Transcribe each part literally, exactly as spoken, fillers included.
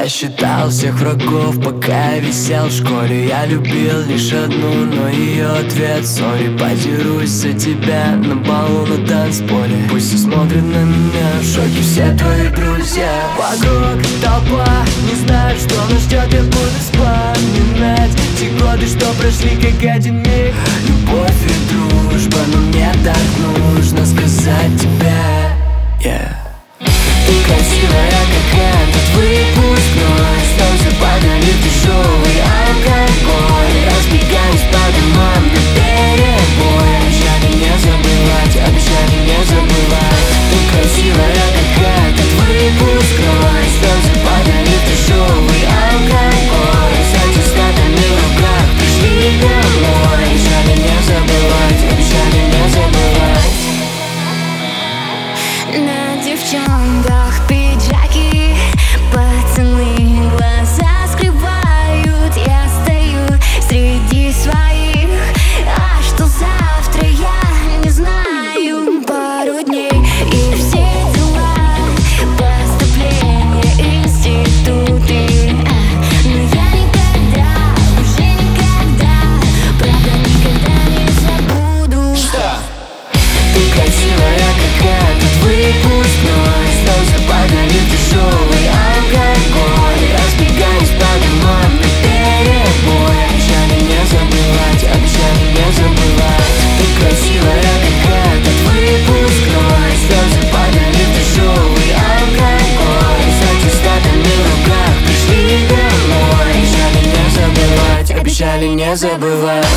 Я считал всех врагов, пока я висел в школе. Я любил лишь одну, но ее ответ сори. Подерусь за тебя на балу на танцполе. Пусть все смотрят на меня, в шоке все твои друзья. Вокруг толпа, не знаю, что нас ждет. Я буду вспоминать те годы, что прошли как один миг. Любовь и дружба, но мне так нужно сказать тебе, yeah. Ты красивая, как этот выпускной. Слезы падали в дешевый алкоголь. Разбегались по домам наперебой. Обещали не забывать, обещали не забывать. Ты красивая, как этот выпускной. Слезы падали в дешевый алкоголь. С аттестатами в руках пришли домой. Обещали не забывать, обещали не забывать. На девчонках пиджаки, пацаны глаза скрывают. Я стою среди своих, а что завтра я не знаю. Пару дней и все дела, поступление, институты. Но я никогда, уже никогда, правда никогда не забуду. Что? Ты красивая, как этот выпускной. Слезы падали в дешевый алкоголь. Разбегались по домам наперебой. Обещали не забывать, обещали не забывать. Ты красивая, как этот выпускной. Слезы падали в дешевый алкоголь. С аттестатами в руках пришли домой. Обещали не забывать, обещали не забывать.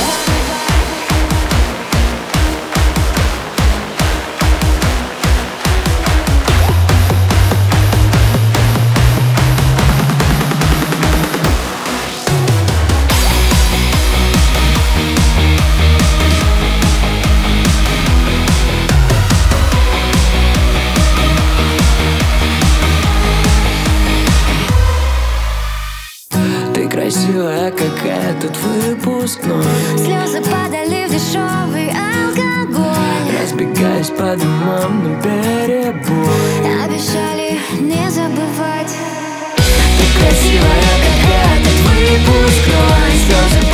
Красивая, как этот выпускной. Слезы падали в дешевый алкоголь. Разбегаясь по домам наперебой. Обещали не забывать. Ты красивая, как этот выпускной. Слезы